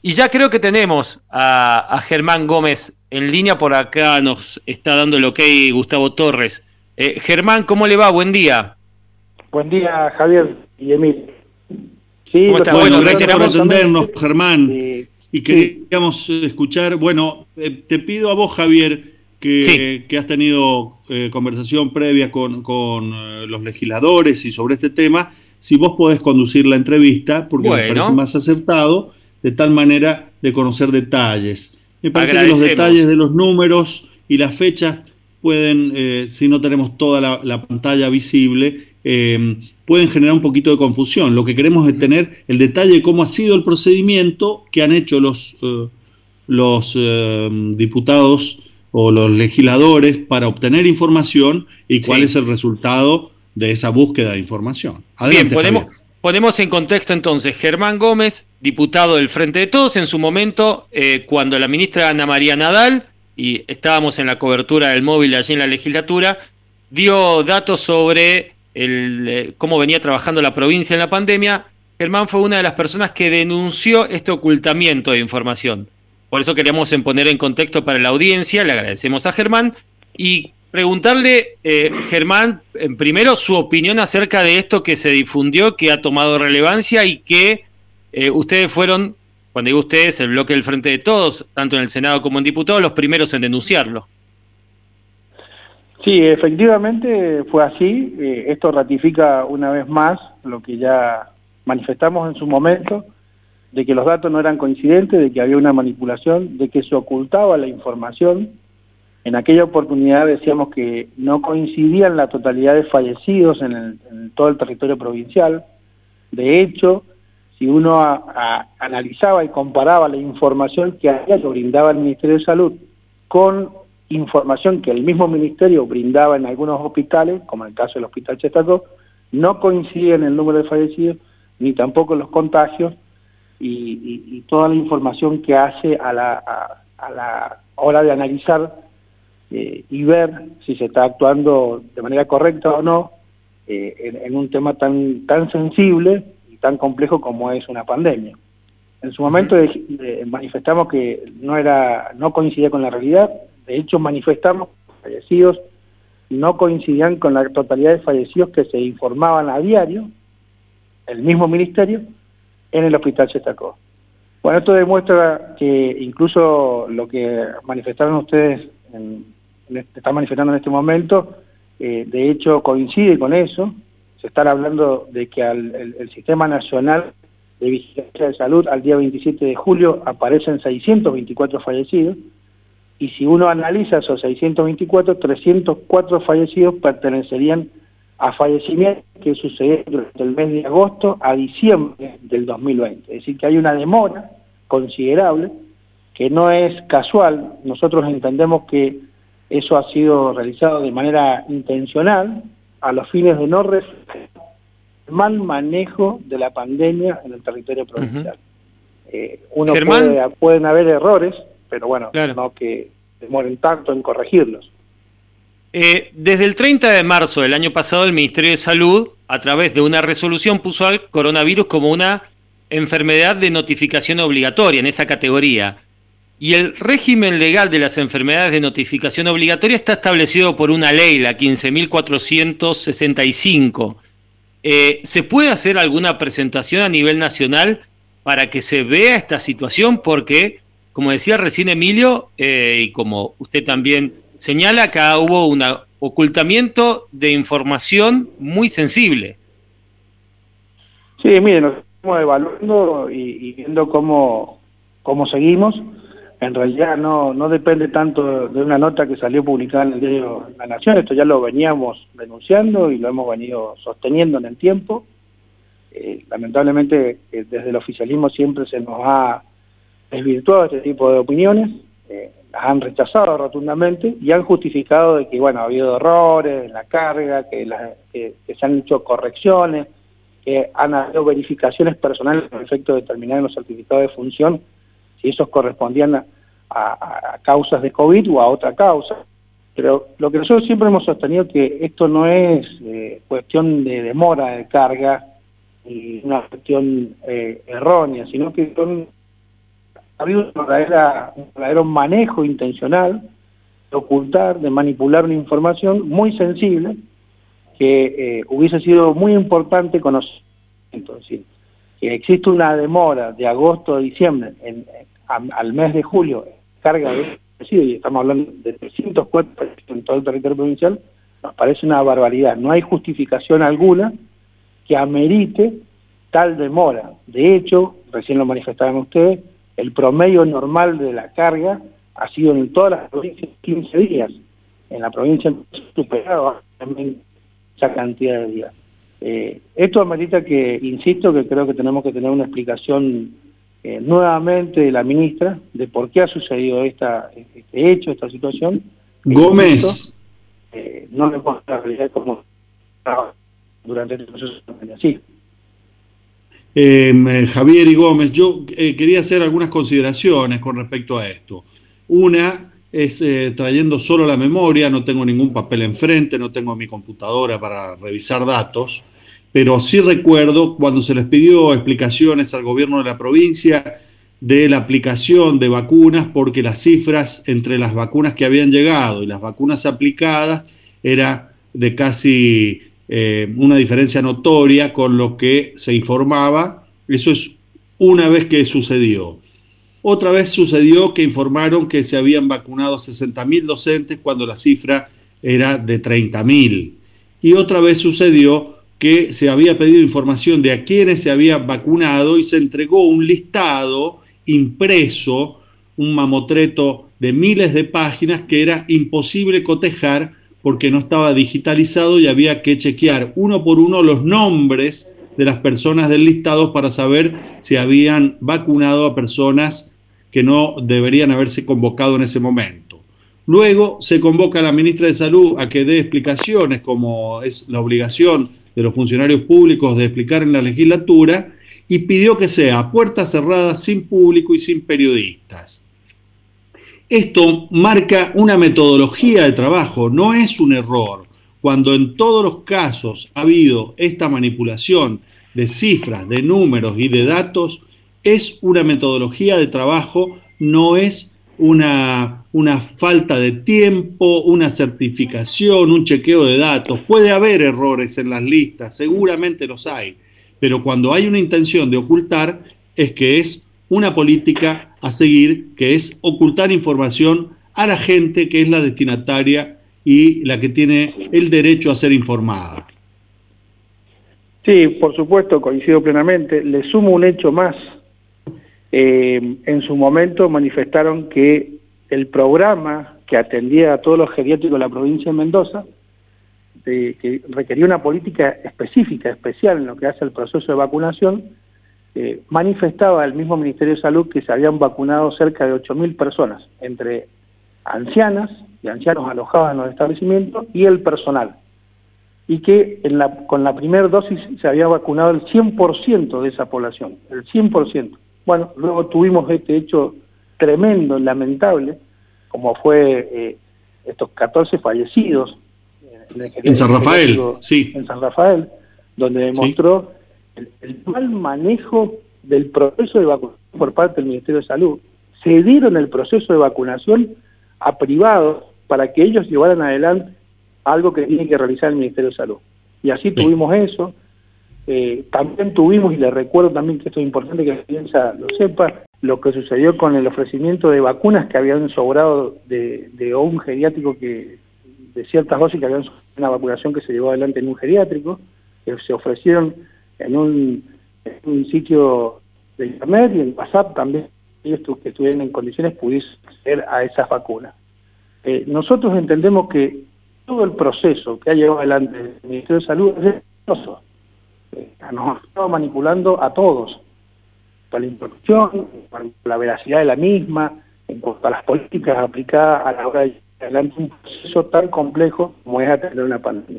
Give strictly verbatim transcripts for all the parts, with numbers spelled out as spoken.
Y ya creo que tenemos a, a Germán Gómez en línea. Por acá nos está dando el ok Gustavo Torres. Eh, Germán, ¿cómo le va? Buen día. Buen día, Javier y Emil. Sí, ¿Cómo está? Bueno, Bueno, gracias por atendernos, sí. Germán. Sí. Y queríamos escuchar, bueno, eh, te pido a vos, Javier, que, Sí. que has tenido eh, conversación previa con, con eh, los legisladores y sobre este tema, si vos podés conducir la entrevista, porque me parece Bueno, más acertado, de tal manera de conocer detalles. Me parece que los agradecemos. detalles de los números y las fechas pueden, eh, si no tenemos toda la, la pantalla visible, eh, pueden generar un poquito de confusión. Lo que queremos es tener el detalle de cómo ha sido el procedimiento que han hecho los, eh, los eh, diputados o los legisladores para obtener información y cuál Sí. es el resultado de esa búsqueda de información. Adelante, Bien, ponemos, Javier. ponemos en contexto entonces. Germán Gómez, diputado del Frente de Todos, en su momento, eh, cuando la ministra Ana María Nadal, y estábamos en la cobertura del móvil allí en la legislatura, dio datos sobre el, eh, cómo venía trabajando la provincia en la pandemia. Germán fue una de las personas que denunció este ocultamiento de información. Por eso queríamos en poner en contexto para la audiencia. Le agradecemos a Germán y preguntarle, eh, Germán, en primero su opinión acerca de esto que se difundió, que ha tomado relevancia y que eh, ustedes fueron, cuando digo ustedes, el bloque del Frente de Todos, tanto en el Senado como en diputados, los primeros en denunciarlo. Sí, efectivamente fue así. Eh, esto ratifica una vez más lo que ya manifestamos en su momento, de que los datos no eran coincidentes, de que había una manipulación, de que se ocultaba la información. En aquella oportunidad decíamos que no coincidían la totalidad de fallecidos en, el, en todo el territorio provincial. De hecho, si uno a, a, analizaba y comparaba la información que había que brindaba el Ministerio de Salud con información que el mismo Ministerio brindaba en algunos hospitales, como en el caso del Hospital Chetacó, no coincidían el número de fallecidos, ni tampoco los contagios, y, y, y toda la información que hace a la, a, a la hora de analizar eh, y ver si se está actuando de manera correcta o no eh, en, en un tema tan, tan sensible y tan complejo como es una pandemia. En su momento de, de, manifestamos que no era, no coincidía con la realidad. De hecho, manifestamos que los fallecidos no coincidían con la totalidad de fallecidos que se informaban a diario, el mismo ministerio, en el Hospital Chetacó. Bueno, esto demuestra que incluso lo que manifestaron ustedes, en, en este, están manifestando en este momento, eh, de hecho coincide con eso. Se está hablando de que al, el, el Sistema Nacional de Vigilancia de Salud al día veintisiete de julio aparecen seiscientos veinticuatro fallecidos, y si uno analiza esos seiscientos veinticuatro, trescientos cuatro fallecidos pertenecerían a fallecimientos que sucedieron durante el mes de agosto a diciembre del dos mil veinte. Es decir, que hay una demora considerable, que no es casual. Nosotros entendemos que eso ha sido realizado de manera intencional, a los fines de no reflejar el mal manejo de la pandemia en el territorio provincial. Uh-huh. eh, uno puede, pueden haber errores, pero bueno, claro, no que demoren tanto en corregirlos. Eh, desde el treinta de marzo del año pasado, el Ministerio de Salud, a través de una resolución, puso al coronavirus como una enfermedad de notificación obligatoria en esa categoría. Y el régimen legal de las enfermedades de notificación obligatoria está establecido por una ley, la quince mil cuatrocientos sesenta y cinco. Eh, ¿Se puede hacer alguna presentación a nivel nacional para que se vea esta situación? Porque, como decía recién Emilio, eh, y como usted también señala, acá hubo un ocultamiento de información muy sensible. Sí, mire, nos estamos evaluando y, y viendo cómo, cómo seguimos. En realidad no, no depende tanto de una nota que salió publicada en el diario La Nación. Esto ya lo veníamos denunciando y lo hemos venido sosteniendo en el tiempo. Eh, lamentablemente eh, desde el oficialismo siempre se nos ha desvirtuado este tipo de opiniones. Eh, las han rechazado rotundamente y han justificado de que, bueno, ha habido errores en la carga, que, la, que, que se han hecho correcciones, que han habido verificaciones personales con efecto de determinar en los certificados de función si esos correspondían a, a, a causas de COVID o a otra causa. Pero lo que nosotros siempre hemos sostenido es que esto no es eh, cuestión de demora de carga y una cuestión eh, errónea, sino que son ha habido una verdadera, un verdadero manejo intencional de ocultar, de manipular una información muy sensible que eh, hubiese sido muy importante conocer. Entonces, que existe una demora de agosto a diciembre en, en, a, al mes de julio, carga de y estamos hablando de trescientos cuatro en todo el territorio provincial, nos parece una barbaridad. No hay justificación alguna que amerite tal demora. De hecho, recién lo manifestaban ustedes, el promedio normal de la carga ha sido en todas las provincias quince días. En la provincia superado también esa cantidad de días. Eh, esto amerita que, insisto, que creo que tenemos que tener una explicación eh, nuevamente de la ministra de por qué ha sucedido esta, este hecho, esta situación. Gómez. Insisto, eh, no le puedo dar la realidad como durante este proceso así. Eh, Javier y Gómez, yo eh, quería hacer algunas consideraciones con respecto a esto. Una es eh, trayendo solo la memoria, no tengo ningún papel enfrente, no tengo mi computadora para revisar datos, pero sí recuerdo cuando se les pidió explicaciones al gobierno de la provincia de la aplicación de vacunas, porque las cifras entre las vacunas que habían llegado y las vacunas aplicadas era de casi eh, una diferencia notoria con lo que se informaba. Eso es una vez que sucedió. Otra vez sucedió que informaron que se habían vacunado sesenta mil docentes cuando la cifra era de treinta mil. Y otra vez sucedió que se había pedido información de a quienes se habían vacunado y se entregó un listado impreso, un mamotreto de miles de páginas que era imposible cotejar porque no estaba digitalizado y había que chequear uno por uno los nombres de las personas del listado para saber si habían vacunado a personas que no deberían haberse convocado en ese momento. Luego se convoca a la ministra de Salud a que dé explicaciones, como es la obligación de los funcionarios públicos de explicar en la legislatura, y pidió que sea a puertas cerradas, sin público y sin periodistas. Esto marca una metodología de trabajo, no es un error. Cuando en todos los casos ha habido esta manipulación de cifras, de números y de datos, es una metodología de trabajo, no es una, una falta de tiempo, una certificación, un chequeo de datos. Puede haber errores en las listas, seguramente los hay, pero cuando hay una intención de ocultar, es que es una política a seguir, que es ocultar información a la gente que es la destinataria y la que tiene el derecho a ser informada. Sí, por supuesto, coincido plenamente. Le sumo un hecho más. Eh, en su momento manifestaron que el programa que atendía a todos los geriátricos de la provincia de Mendoza, de, que requería una política específica, especial en lo que hace el proceso de vacunación, eh, manifestaba el mismo Ministerio de Salud que se habían vacunado cerca de ocho mil personas, entre ancianas y ancianos alojados en los establecimientos y el personal, y que en la, con la primera dosis se había vacunado el cien por ciento de esa población, el cien por ciento. Bueno, luego tuvimos este hecho tremendo, lamentable, como fue eh, estos catorce fallecidos en, el en San Rafael, sí. En San Rafael, donde demostró sí. el, el mal manejo del proceso de vacunación por parte del Ministerio de Salud. Se dieron el proceso de vacunación a privados para que ellos llevaran adelante algo que tiene que realizar el Ministerio de Salud. Y así sí. tuvimos eso. Eh, también tuvimos, y les recuerdo también que esto es importante que la audiencia lo sepa, lo que sucedió con el ofrecimiento de vacunas que habían sobrado de, de un geriátrico, que de ciertas dosis que habían sobrado una vacunación que se llevó adelante en un geriátrico, que se ofrecieron en un, en un sitio de internet y en WhatsApp también, ellos que estuvieran en condiciones pudiesen acceder a esas vacunas. Eh, nosotros entendemos que todo el proceso que ha llevado adelante el Ministerio de Salud es exitoso. Nos ha estado manipulando a todos, para la información, para la veracidad de la misma, en cuanto a las políticas aplicadas a la hora de llevar adelante un proceso tan complejo como es atender una pandemia.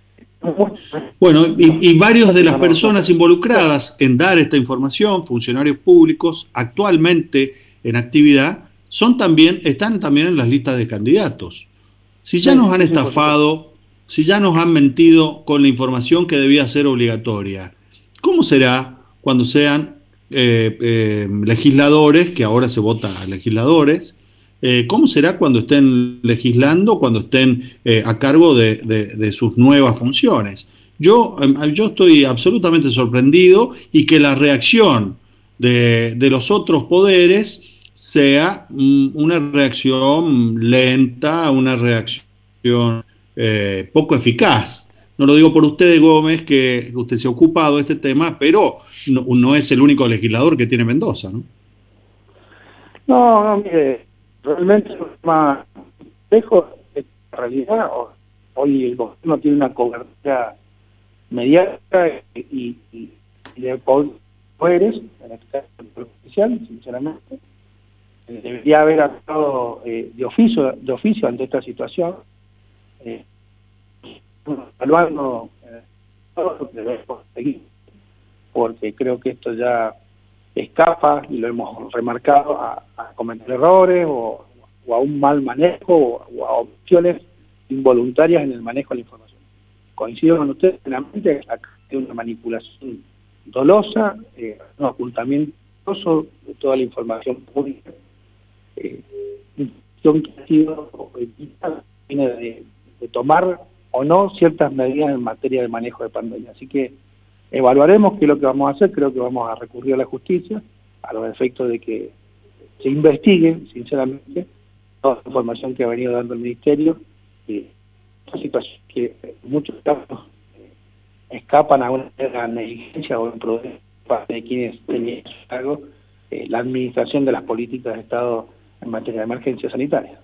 Bueno, y, y varios de las personas involucradas en dar esta información, funcionarios públicos actualmente en actividad, son también, están también en las listas de candidatos. Si ya nos han estafado, si ya nos han mentido con la información que debía ser obligatoria, ¿cómo será cuando sean eh, eh, legisladores, que ahora se vota a legisladores. Eh, ¿Cómo será cuando estén legislando, cuando estén eh, a cargo de, de, de sus nuevas funciones? Yo, eh, yo estoy absolutamente sorprendido, y que la reacción de, de los otros poderes sea mm, una reacción lenta, una reacción eh, poco eficaz. No lo digo por usted, Gómez, que usted se ha ocupado de este tema, pero no, no es el único legislador que tiene Mendoza, ¿no? No, no, mire, realmente es más lejos de la realidad. Hoy el gobierno tiene una cobertura mediática y, y, y de poderes, en este caso el Poder Judicial, sinceramente. Debería haber actuado eh, de oficio de oficio ante esta situación, eh, evaluando eh, todo lo que debemos conseguir, porque creo que esto ya escapa, y lo hemos remarcado, a, a cometer errores o, o a un mal manejo o, o a opciones involuntarias en el manejo de la información. Coincido con usted plenamente, acá hay una manipulación dolosa, eh, un ocultamiento doloso de toda la información pública, eh, que ha sido tiene de, de tomar o no ciertas medidas en materia de manejo de pandemia. Así que evaluaremos qué es lo que vamos a hacer. Creo que vamos a recurrir a la justicia a los efectos de que se investigue, sinceramente, toda la información que ha venido dando el Ministerio, y esta situación que en muchos casos eh, escapan a una negligencia o imprudencia de quienes tenían a su cargo eh, la administración de las políticas de Estado en materia de emergencia sanitaria.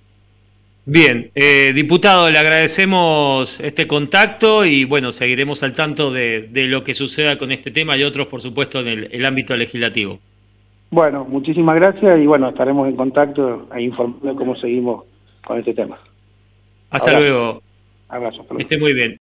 Bien, eh, diputado, le agradecemos este contacto y bueno, seguiremos al tanto de, de lo que suceda con este tema y otros, por supuesto, en el, el ámbito legislativo. Bueno, muchísimas gracias y bueno, estaremos en contacto e informando cómo seguimos con este tema. Hasta Abrazo. luego. Abrazo. Hasta luego. Esté muy bien.